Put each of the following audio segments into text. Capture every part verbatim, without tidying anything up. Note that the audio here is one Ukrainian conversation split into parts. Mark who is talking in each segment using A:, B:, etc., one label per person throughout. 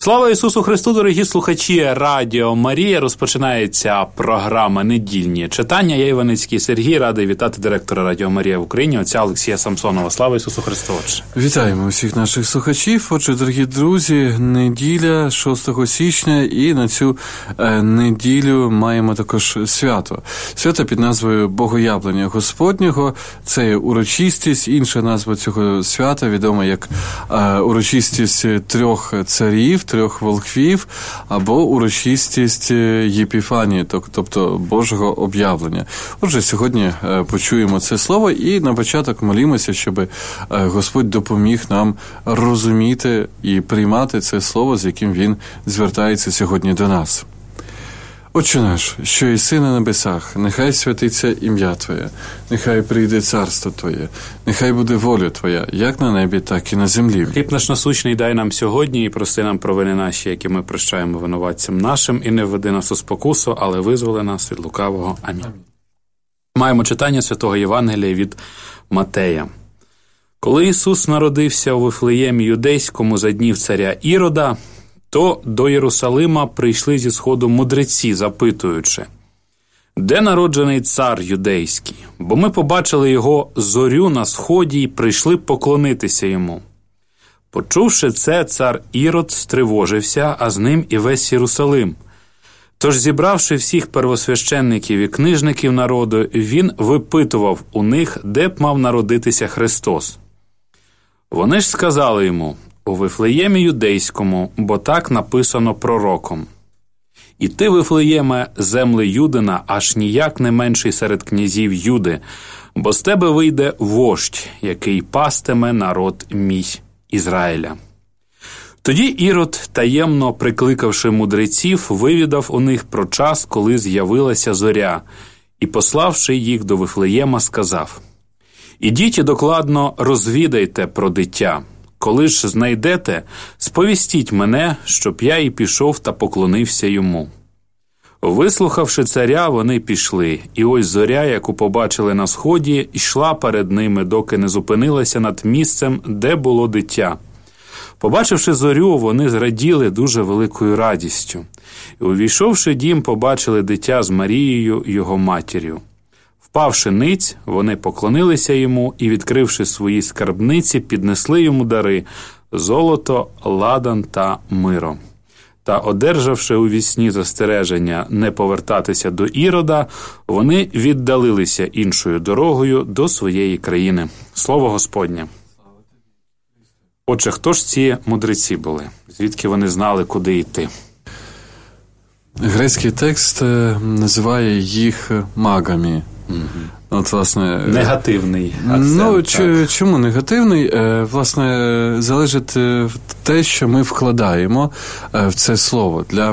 A: Слава Ісусу Христу, дорогі слухачі Радіо Марія. Розпочинається програма «Недільні читання». Я Іваницький Сергій, радий вітати директора Радіо Марія в Україні, отця Олексія Самсонова. Слава Ісусу Христу, отче.
B: Вітаємо усіх наших слухачів. Отже, дорогі друзі, неділя шостого січня, і на цю е, неділю маємо також свято. Свято під назвою Богоявлення Господнього. Це є урочистість. Інша назва цього свята відома як е, урочистість трьох царів, трьох волхвів, або урочистість Єпіфанії, тобто Божого об'явлення. Отже, сьогодні почуємо це слово і на початок молімося, щоб Господь допоміг нам розуміти і приймати це слово, з яким Він звертається сьогодні до нас. Отче наш, що єси на небесах, нехай святиться ім'я Твоє, нехай прийде царство Твоє, нехай буде воля Твоя, як на небі, так і на землі.
A: Хліб наш насущний дай нам сьогодні, і прости нам провини наші, які ми прощаємо винуватцям нашим, і не введи нас у спокусу, але визволи нас від лукавого. Амінь. Амінь. Маємо читання Святого Євангелія від Матея. Коли Ісус народився у Вифлеємі Юдейському за днів царя Ірода, то до Єрусалима прийшли зі сходу мудреці, запитуючи: «Де народжений цар юдейський? Бо ми побачили його зорю на сході і прийшли поклонитися йому». Почувши це, цар Ірод стривожився, а з ним і весь Єрусалим. Тож, зібравши всіх первосвященників і книжників народу, він випитував у них, де б мав народитися Христос. Вони ж сказали йому: «У Вифлеємі Юдейському, бо так написано пророком. І ти, Вифлеєме, земли Юдина, аж ніяк не менший серед князів Юди, бо з тебе вийде вождь, який пастиме народ мій Ізраїля». Тоді Ірод, таємно прикликавши мудреців, вивідав у них про час, коли з'явилася зоря, і, пославши їх до Вифлеєма, сказав: «Ідіть і докладно розвідайте про дитя. Коли ж знайдете, сповістіть мене, щоб я і пішов та поклонився йому». Вислухавши царя, вони пішли, і ось зоря, яку побачили на сході, йшла перед ними, доки не зупинилася над місцем, де було дитя. Побачивши зорю, вони зраділи дуже великою радістю. І, увійшовши в дім, побачили дитя з Марією, його матір'ю. Впавши ниць, вони поклонилися йому і, відкривши свої скарбниці, піднесли йому дари – золото, ладан та миро. Та, одержавши у вісні застереження не повертатися до Ірода, вони віддалилися іншою дорогою до своєї країни. Слово Господнє. Отже, хто ж ці мудреці були? Звідки вони знали, куди йти?
B: Грецький текст називає їх магами. Угу. От, власне,
A: негативний акцент.
B: Ну, ч, чому негативний? Власне, залежить те, що ми вкладаємо в це слово. Для,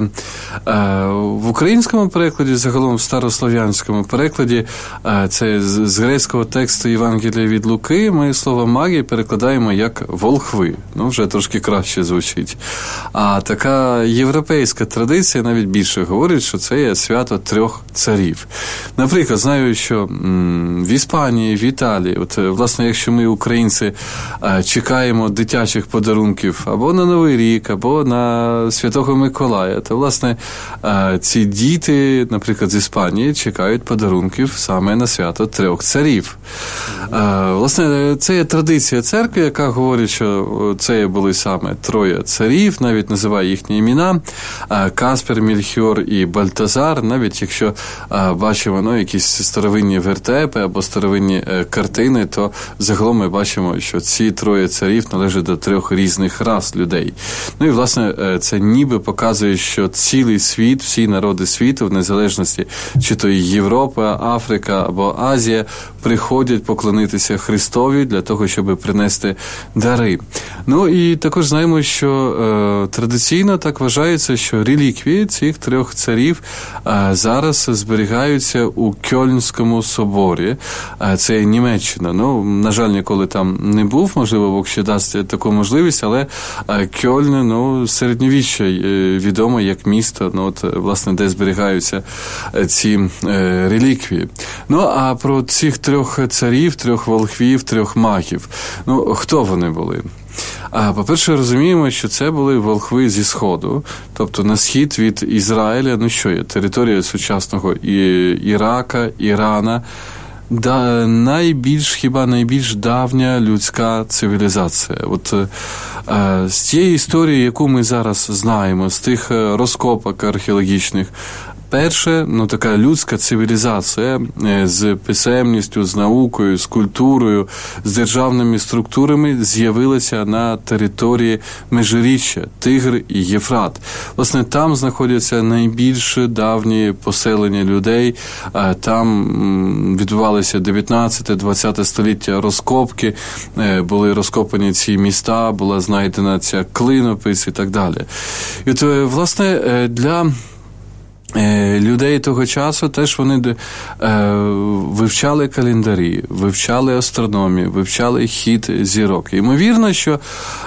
B: в українському перекладі, загалом в старослов'янському перекладі, це з грецького тексту Євангелія від Луки, ми слово «маги» перекладаємо як «волхви». Ну, вже трошки краще звучить. А така європейська традиція навіть більше говорить, що це є свято трьох царів. Наприклад, знаю, що в Іспанії, в Італії, от, власне, якщо ми, українці, чекаємо дитячих подарунків або на Новий рік, або на Святого Миколая, то, власне, ці діти, наприклад, з Іспанії, чекають подарунків саме на свято трьох царів. Власне, це є традиція церкви, яка говорить, що це були саме троє царів, навіть називає їхні імена: Каспер, Мельхіор і Бальтазар, навіть якщо бачимо ну, якісь старовинні вертепи або старовинні картини, то загалом ми бачимо, що ці троє царів належать до трьох різних рас людей. Ну і, власне, це ніби показує, що цілий світ, всі народи світу, в незалежності, чи то Європа, Африка або Азія, приходять поклонитися Христові для того, щоб принести дари. Ну і також знаємо, що е, традиційно так вважається, що реліквії цих трьох царів е, зараз зберігаються у Кьольнському соборі. Е, це Німеччина. Ну, на жаль, ніколи там не був, можливо, Бог ще дасть таку можливість, але е, Кьольн, ну, середньовіччя е, відомо як місто, ну, от, власне, де зберігаються е, ці е, реліквії. Ну, а про цих трьох царів, трьох волхвів, трьох магів. Ну, хто вони були? А, по-перше, розуміємо, що це були волхви зі Сходу, тобто на схід від Ізраїля, ну що є, територія сучасного і, Ірака, Ірана, да, найбільш, хіба найбільш давня людська цивілізація. От е, з тієї історії, яку ми зараз знаємо, з тих розкопок археологічних, перше, ну, така людська цивілізація з писемністю, з наукою, з культурою, з державними структурами з'явилася на території Межиріччя, Тигр і Єфрат. Власне, там знаходяться найбільш давні поселення людей, там відбувалися дев'ятнадцяте-двадцяте століття розкопки, були розкопані ці міста, була знайдена ця клинопис і так далі. І от, власне, для людей того часу теж вони вивчали календарі, вивчали астрономію, вивчали хід зірок. Ймовірно, що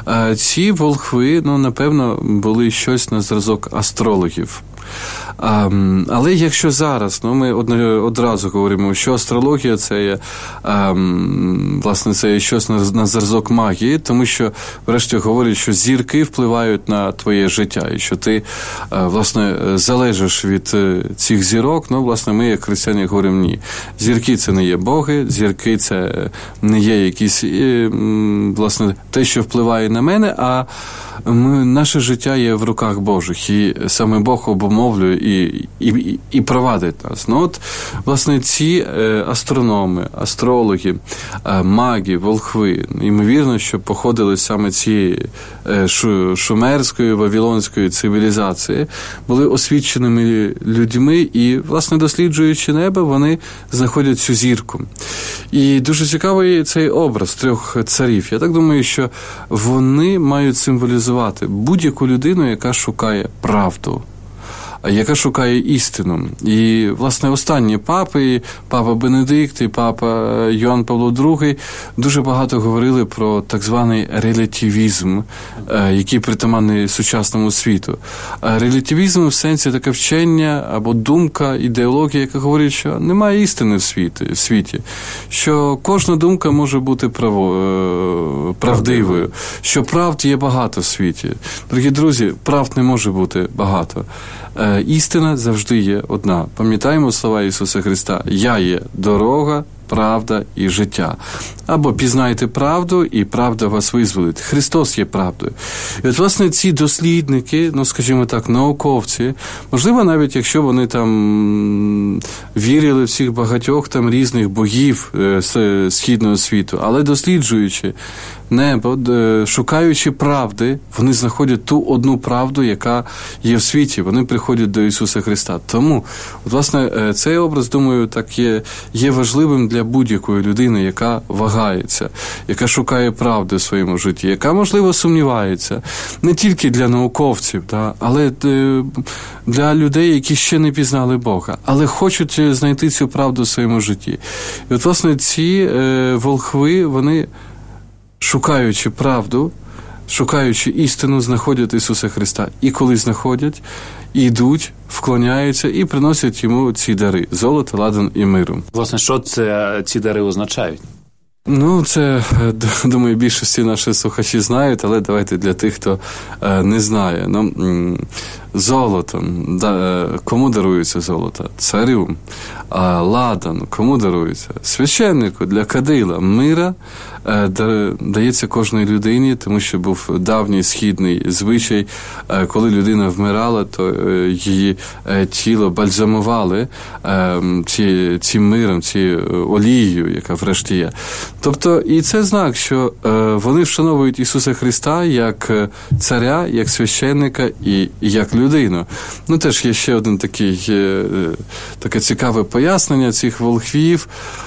B: ці волхви, ну, напевно, були щось на зразок астрологів. А, але якщо зараз, ну, ми одразу говоримо, що астрологія – це є, а, власне, це є щось на, на зразок магії, тому що, врешті, говорять, що зірки впливають на твоє життя, і що ти, а, власне, залежиш від цих зірок. Ну, власне, ми, як християни, говоримо, ні. Зірки – це не є боги, зірки – це не є якісь, власне, те, що впливає на мене, а ми, наше життя є в руках Божих, і саме Бог обумовлює і, і, і провадить нас. Ну, от, власне, ці е, астрономи, астрологи, е, маги, волхви, ймовірно, що походили саме цієї е, шу, шумерської, вавилонської цивілізації, були освіченими людьми і, власне, досліджуючи небо, вони знаходять цю зірку. І дуже цікавий цей образ трьох царів. Я так думаю, що вони мають символізувати будь-яку людину, яка шукає правду, яка шукає істину. І, власне, останні папи, папа Бенедикт і папа Йоанн Павло другий, дуже багато говорили про так званий релятивізм, який притаманний сучасному світу. Релятивізм в сенсі таке вчення або думка, ідеологія, яка говорить, що немає істини в світі, в світі, що кожна думка може бути право, правдивою, що правд є багато в світі. Дорогі друзі, правд не може бути багато. Істина завжди є одна. Пам'ятаємо слова Ісуса Христа: «Я є дорога, правда і життя». Або пізнайте правду, і правда вас визволить. Христос є правдою. І от, власне, ці дослідники, ну, скажімо так, науковці, можливо, навіть якщо вони там вірили в цих багатьох там різних богів з східного світу, але досліджуючи небо, шукаючи правди, вони знаходять ту одну правду, яка є в світі. Вони приходять до Ісуса Христа. Тому, от, власне, цей образ, думаю, так є, є важливим для будь-якої людини, яка вагається, яка шукає правди в своєму житті, яка, можливо, сумнівається. Не тільки для науковців, да, але для людей, які ще не пізнали Бога, але хочуть знайти цю правду в своєму житті. І от, власне, ці е, волхви, вони, шукаючи правду, шукаючи істину, знаходять Ісуса Христа. І коли знаходять, йдуть, вклоняються і приносять йому ці дари – золото, ладан і миру.
A: Власне, що це, ці дари означають?
B: Ну, це, думаю, більшості наші слухачі знають, але давайте для тих, хто е, не знає. Ну, золото. Да, кому дарується золото? Царю. А ладан кому дарується? Священнику для кадила. Мира е, дається кожній людині, тому що був давній східний звичай. Е, коли людина вмирала, то е, її е, тіло бальзамували е, ці, цим миром, цією олією, яка врешті є. Тобто, і це знак, що е, вони вшановують Ісуса Христа як царя, як священника і, і як людину. Ну, теж є ще один такий, е, таке цікаве пояснення цих волхвів,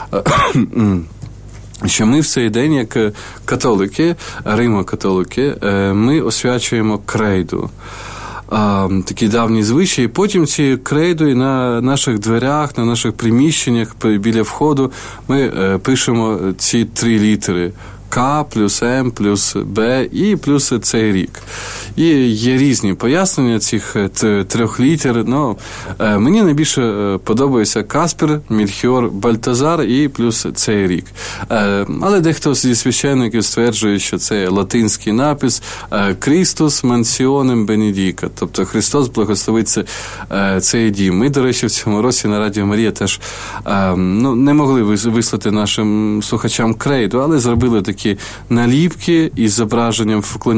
B: що ми в цей день, як католики, римо-католики, е, ми освячуємо крейду. Такі давні звичаї. Потім ці крейди на наших дверях, на наших приміщеннях, біля входу ми пишемо ці три літери К плюс М плюс Б і плюс цей рік. І є різні пояснення цих трьох літер. Ну, мені найбільше подобається Каспер, Мельхіор, Бальтазар і плюс цей рік. Але дехто зі священників стверджує, що це латинський напис «Christus mansionem benedicat», тобто Христос благословить цей дім. Ми, до речі, в цьому році на Радіо Марія теж ну, не могли вислати нашим слухачам крейду, але зробили такі наліпки із зображенням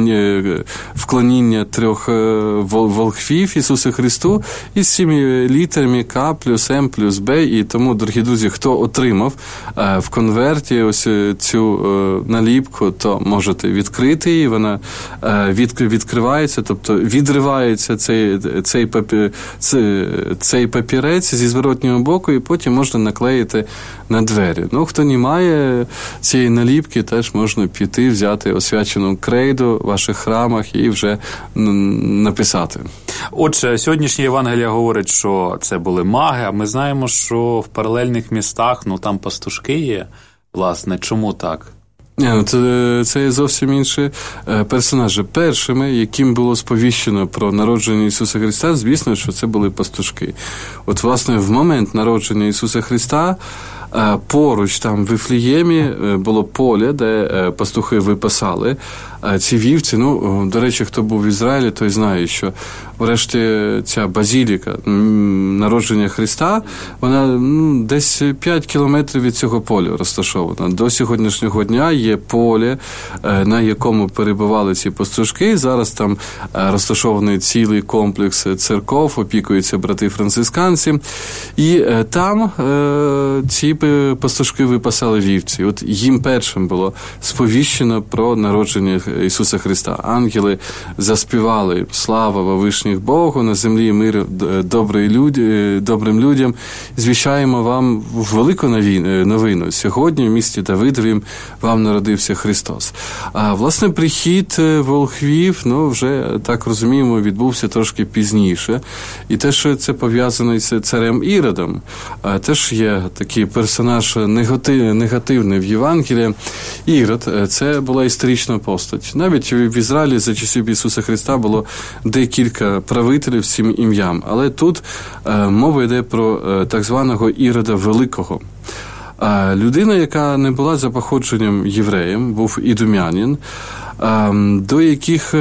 B: вклоніння трьох волхвів Ісусу Христу із цими літерами К плюс М плюс Б. І тому, дорогі друзі, хто отримав в конверті ось цю наліпку, то можете відкрити її, вона відкривається, тобто відривається цей, цей, папір, цей, цей папірець зі зворотнього боку, і потім можна наклеїти на двері. Ну, хто не має цієї наліпки, теж можна піти, взяти освячену крейду в ваших храмах і вже написати.
A: Отже, сьогоднішнє Євангеліє говорить, що це були маги, а ми знаємо, що в паралельних містах, ну, там пастушки є, власне. Чому так?
B: Не, це, це є зовсім інші персонажі. Першими, яким було сповіщено про народження Ісуса Христа, звісно, що це були пастушки. От, власне, в момент народження Ісуса Христа поруч там в Вифлеємі було поле, де пастухи випасали ці вівці. Ну, до речі, хто був в Ізраїлі, той знає, що врешті ця базіліка народження Христа, вона ну, десь п'ять кілометрів від цього поля розташована. До сьогоднішнього дня є поле, на якому перебували ці пастушки. Зараз там розташований цілий комплекс церков, опікуються брати-францисканці. І там ці пастушки випасали вівці. От їм першим було сповіщено про народження Ісуса Христа. Ангели заспівали «Слава Вовишніх Богу, на землі мир добрим людям». Звіщаємо вам велику новину. Сьогодні в місті Давидовім вам народився Христос. А, власне, прихід волхвів, ну, вже, так розуміємо, відбувся трошки пізніше. І те, що це пов'язано з царем Іродом, а, теж є такий персонаж негатив, негативний в Євангелії. Ірод – це була історична постать. Навіть в Ізраїлі за часів Ісуса Христа було декілька правителів з цим ім'ям. Але тут е, мова йде про е, так званого Ірода Великого. А людина, яка не була за походженням євреєм, був ідумянин, е, до яких е,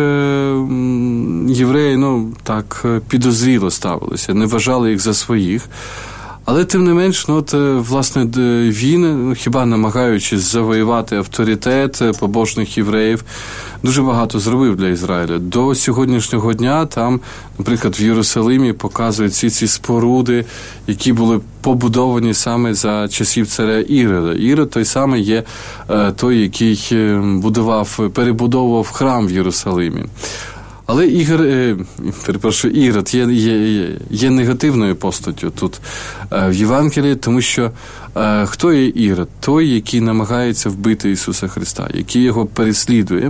B: євреї, ну, так підозріло ставилися, не вважали їх за своїх. Але, тим не менш, ну, от, власне, він, хіба намагаючись завоювати авторитет побожних євреїв, дуже багато зробив для Ізраїля. До сьогоднішнього дня там, наприклад, в Єрусалимі показують всі ці споруди, які були побудовані саме за часів царя Ірода. Ірод той самий є той, який будував, перебудовував храм в Єрусалимі. Але Ігор, е, перепрошую, Ірод є, є, є негативною постаттю тут е, в Євангелії, тому що е, хто є Ірод? Той, який намагається вбити Ісуса Христа, який його переслідує.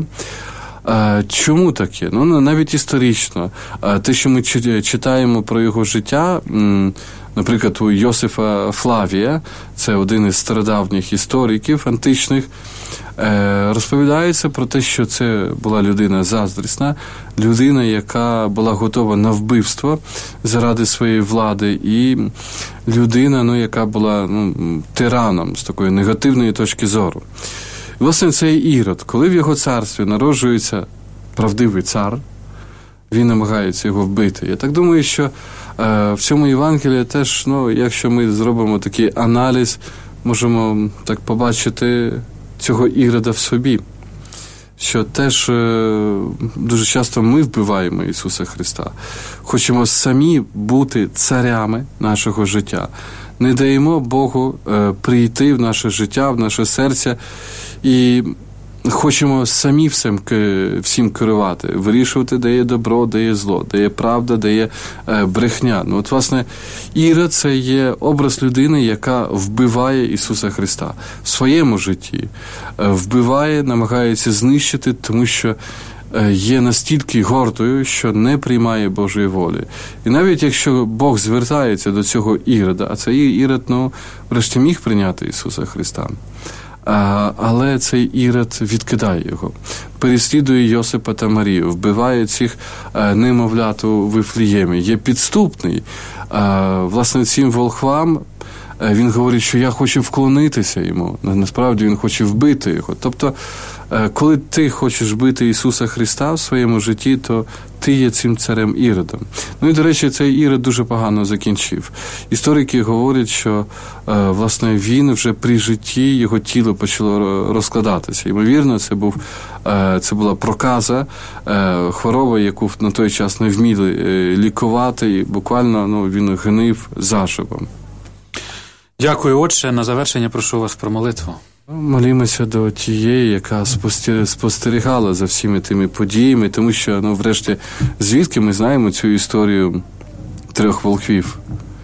B: Е, чому таке? Ну, навіть історично. Е, те, що ми читаємо про його життя, м, наприклад, у Йосифа Флавія, це один із стародавніх істориків античних, розповідається про те, що це була людина заздрісна, людина, яка була готова на вбивство заради своєї влади, і людина, ну, яка була ну, тираном з такої негативної точки зору. І, власне, цей Ірод, коли в його царстві народжується правдивий цар, він намагається його вбити. Я так думаю, що е, в цьому Євангелії теж, ну, якщо ми зробимо такий аналіз, можемо так побачити цього Ірода в собі, що теж е, дуже часто ми вбиваємо Ісуса Христа. Хочемо самі бути царями нашого життя. Не даємо Богу е, прийти в наше життя, в наше серце і хочемо самі всім, всім керувати, вирішувати, де є добро, де є зло, де є правда, де є е, брехня. Ну, от, власне, Ірод – це є образ людини, яка вбиває Ісуса Христа в своєму житті. Е, вбиває, намагається знищити, тому що е, є настільки гордою, що не приймає Божої волі. І навіть якщо Бог звертається до цього Ірода, а цей Ірод, ну, врешті міг прийняти Ісуса Христа, але цей Ірод відкидає його, переслідує Йосипа та Марію, вбиває цих немовлят у Вифлеємі, є підступний. Власне, цим волхвам він говорить, що я хочу вклонитися йому. Насправді він хоче вбити його. Тобто, коли ти хочеш вбити Ісуса Христа в своєму житті, то ти є цим царем Іродом. Ну і, до речі, цей Ірод дуже погано закінчив. Історики говорять, що, власне, він вже при житті, його тіло почало розкладатися. Ймовірно, це, був, це була проказа, хвороба, яку на той час не вміли лікувати, і буквально ну, він гнив заживом.
A: Дякую, Отче. На завершення прошу вас про молитву.
B: Молімося до тієї, яка спостерігала за всіми тими подіями, тому що, ну, врешті, звідки ми знаємо цю історію трьох волхвів?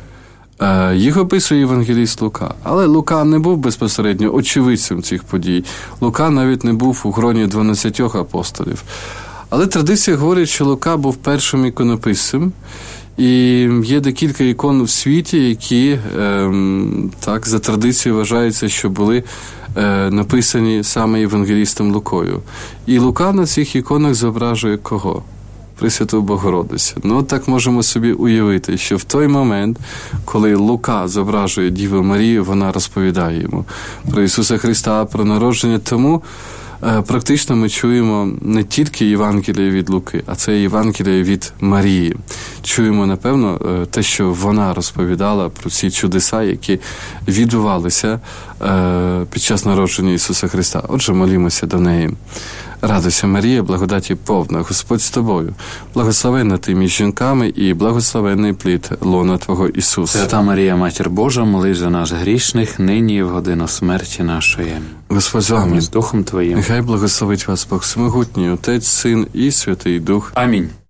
B: Їх описує євангеліст Лука. Але Лука не був безпосередньо очевидцем цих подій. Лука навіть не був у гроні дванадцятьох апостолів. Але традиція говорить, що Лука був першим іконописцем, і є декілька ікон в світі, які, ем, так, за традицією вважаються, що були е, написані саме євангелістом Лукою. І Лука на цих іконах зображує кого? Пресвяту Богородицю. Ну, так можемо собі уявити, що в той момент, коли Лука зображує Діву Марію, вона розповідає йому про Ісуса Христа, про народження. Тому практично ми чуємо не тільки Євангеліє від Луки, а це Євангеліє від Марії. Чуємо, напевно, те, що вона розповідала про ці чудеса, які відбувалися під час народження Ісуса Христа. Отже, молімося до неї. Радуйся, Марія, благодаті повна, Господь з тобою. Благословенна ти між жінками і благословенний плід лона Твого Ісуса.
A: Свята Марія, Матір Божа, молись за нас грішних, нині і в годину смерті нашої.
B: Господь з вами.
A: З Духом Твоїм.
B: Нехай благословить вас Бог Всемогутній, Отець, Син і Святий Дух.
A: Амінь.